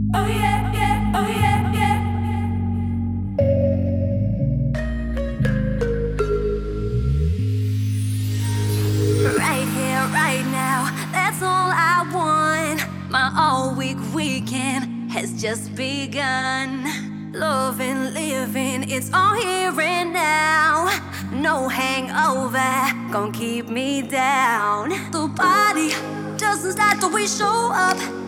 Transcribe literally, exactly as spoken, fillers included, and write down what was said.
Oh yeah, yeah, oh yeah, yeah. Right here, right now, that's all I want. My all week weekend has just begun. Loving, living, it's all here and now. No hangover, gon' keep me down. The body doesn't stop till we show up.